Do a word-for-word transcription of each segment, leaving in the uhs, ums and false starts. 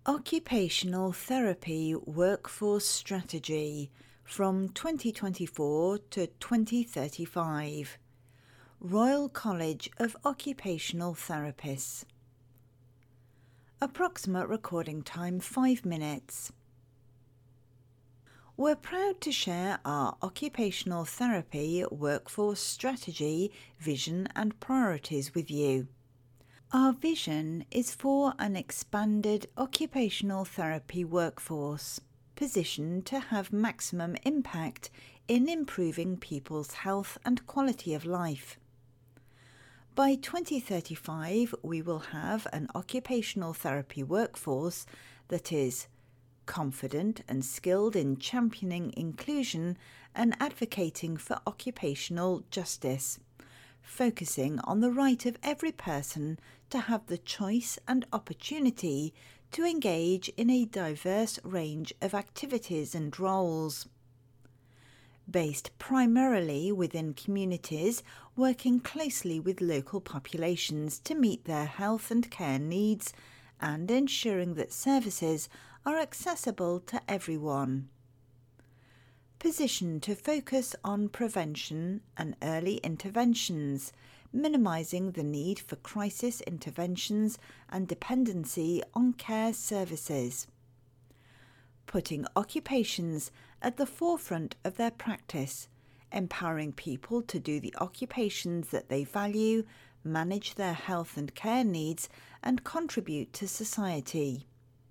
Occupational Therapy Workforce Strategy from twenty twenty-four to twenty thirty-five. Royal College of Occupational Therapists. Approximate recording time five minutes. We're proud to share our occupational therapy workforce strategy, vision and priorities with you. Our vision is for an expanded occupational therapy workforce, positioned to have maximum impact in improving people's health and quality of life. By twenty thirty-five, we will have an occupational therapy workforce that is confident and skilled in championing inclusion and advocating for occupational justice, focusing on the right of every person to have the choice and opportunity to engage in a diverse range of activities and roles. Based primarily within communities, working closely with local populations to meet their health and care needs and ensuring that services are accessible to everyone. Positioned to focus on prevention and early interventions, minimising the need for crisis interventions and dependency on care services. Putting occupations at the forefront of their practice, empowering people to do the occupations that they value, manage their health and care needs, and contribute to society.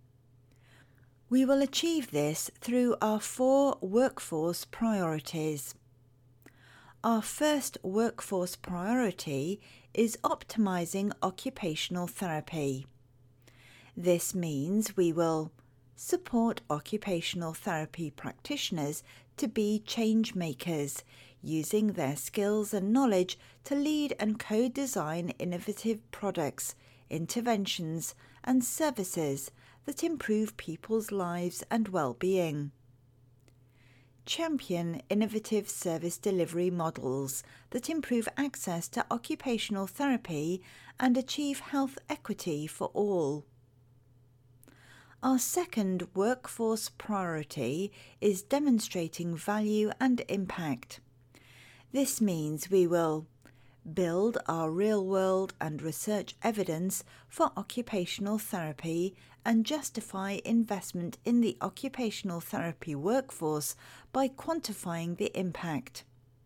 We will achieve this through our four workforce priorities. Our first workforce priority is optimising occupational therapy. This means we will support occupational therapy practitioners to be change makers, using their skills and knowledge to lead and co-design innovative products, interventions and services that improve people's lives and well-being. Champion innovative service delivery models that improve access to occupational therapy and achieve health equity for all. Our second workforce priority is demonstrating value and impact. This means we will build our real-world and research evidence for occupational therapy and justify investment in the occupational therapy workforce by quantifying the impact.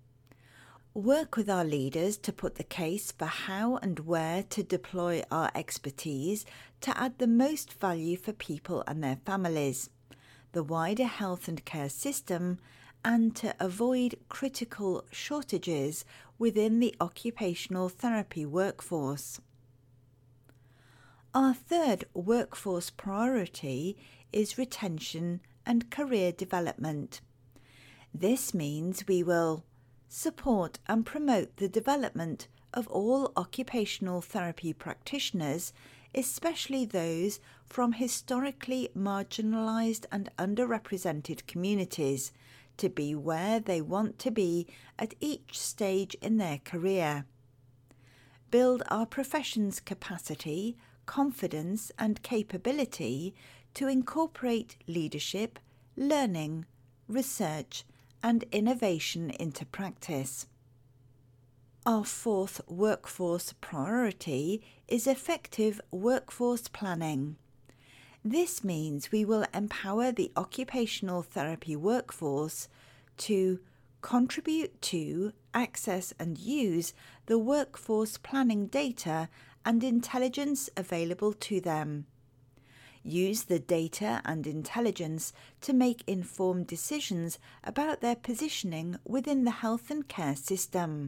Work with our leaders to put the case for how and where to deploy our expertise to add the most value for people and their families, the wider health and care system, and to avoid critical shortages within the occupational therapy workforce. Our third workforce priority is retention and career development. This means we will support and promote the development of all occupational therapy practitioners, especially those from historically marginalised and underrepresented communities, to be where they want to be at each stage in their career. Build our profession's capacity, confidence and capability to incorporate leadership, learning, research and innovation into practice. Our fourth workforce priority is effective workforce planning. This means we will empower the occupational therapy workforce to contribute to, access and use the workforce planning data and intelligence available to them. Use the data and intelligence to make informed decisions about their positioning within the health and care system.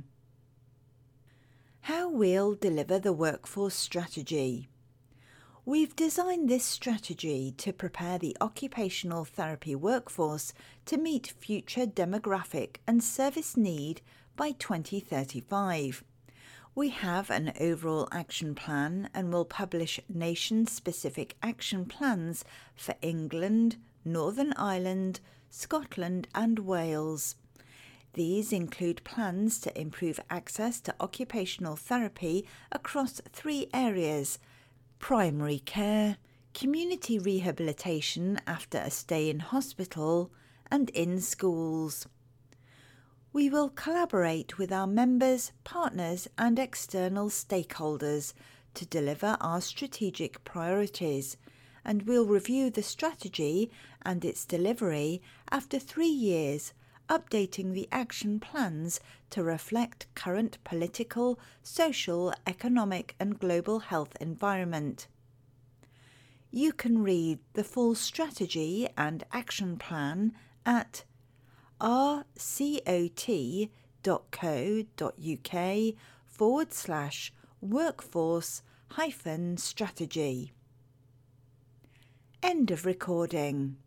How we'll deliver the workforce strategy. We've designed this strategy to prepare the occupational therapy workforce to meet future demographic and service need by twenty thirty-five. We have an overall action plan and will publish nation-specific action plans for England, Northern Ireland, Scotland and Wales. These include plans to improve access to occupational therapy across three areas: primary care, community rehabilitation after a stay in hospital and in schools. We will collaborate with our members, partners and external stakeholders to deliver our strategic priorities, and we'll review the strategy and its delivery after three years, updating the action plans to reflect current political, social, economic and global health environment. You can read the full strategy and action plan at rcot.co.uk forward slash workforce hyphen strategy. End of recording.